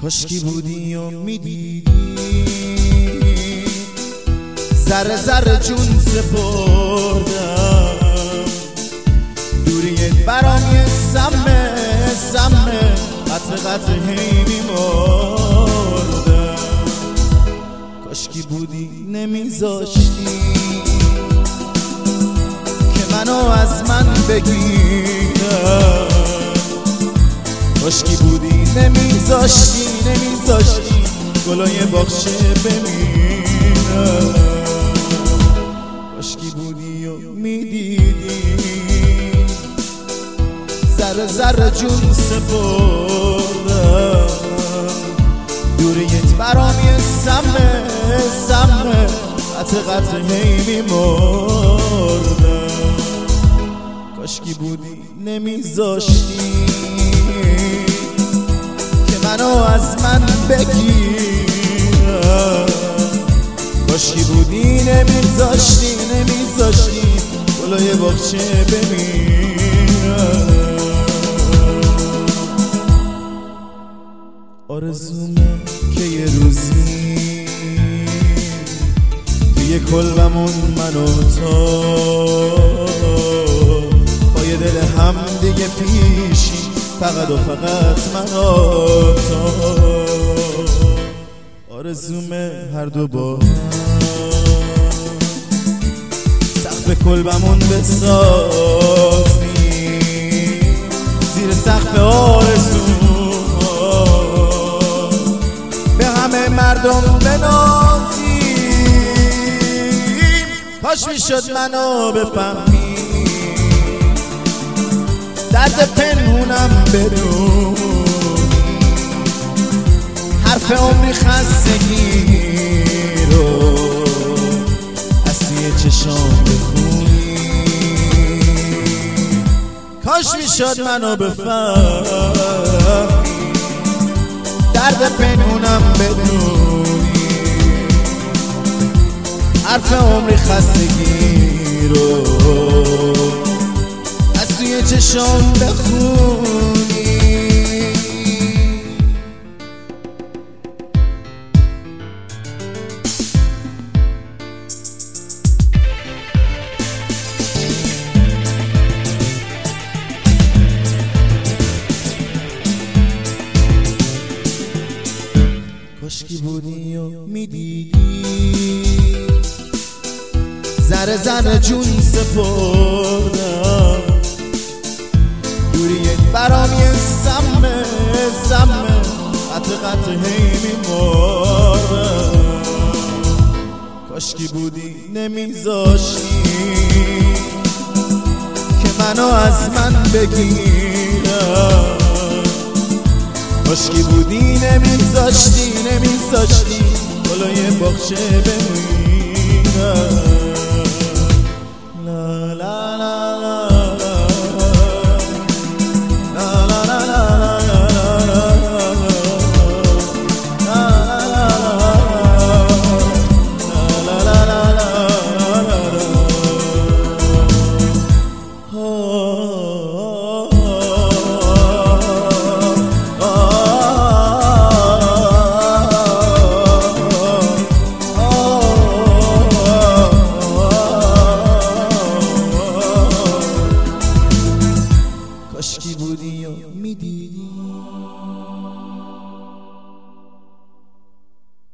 کاشکی بودی و میدیدی ذره ذره جون سپردم دوریت برام یه سمه قطر قطر هی میمردم کاشکی بودی نمیذاشتی که منو از من بگیرم کاشکی بودی نمیذاشتی گلای باغچه بمیرم کاشکی بودی و میدیدی ذره ذره جون سپردم دوریت برام یه سمه قطر قطر هی میمردم کاشکی بودی نمیذاشتی که منو از من بگیرم کاشکی بودی نمیذاشتی گلای باغچه بمیرم آرزومه که یه روزی توی کلبمون من و تو با یه دل هم دیگه پیشی فقط و فقط من و تو آرزومه هر دو با سقف کلبمون بسازی زیر سقف آرزو به همه مردم بنازیم کاش میشد منو بفهمی درد پنهونم بدونی حرف عمری خستگی رو از توی چشام بخونی کاش میشد منو بفهمی درد پنهونم بدونی حرف عمری خستگی رو از توی چشام بخونی کاشکی بودی و میدیدی ذره ذره جون سپردم دوریت برام یه سمه قطر قطر هی میمردم کاشکی بودی نمیذاشتی که منو از من بگیرم کاشکی بودی نمیذاشتی گلای باغچه بمیرم لا لا لا کاشکی بودی و میدیدی